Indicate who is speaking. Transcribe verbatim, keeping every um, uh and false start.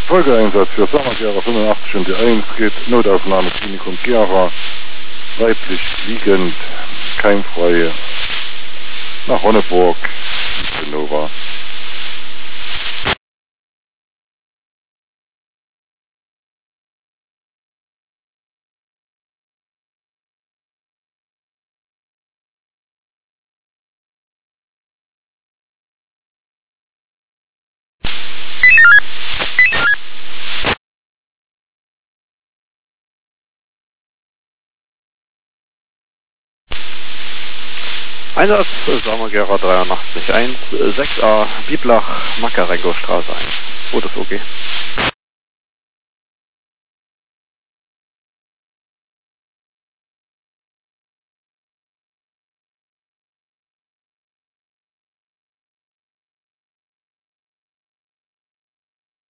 Speaker 1: Folgeeinsatz für Sommergera fünfundachtzig und die eins geht Notaufnahme Klinikum Gera, weiblich liegend, keimfrei, nach Ronneburg, Nova.
Speaker 2: Einsatz Sommergera dreiundachtzig eins, sechs a, Bieblach, Makarenko Straße eins. Fotos okay.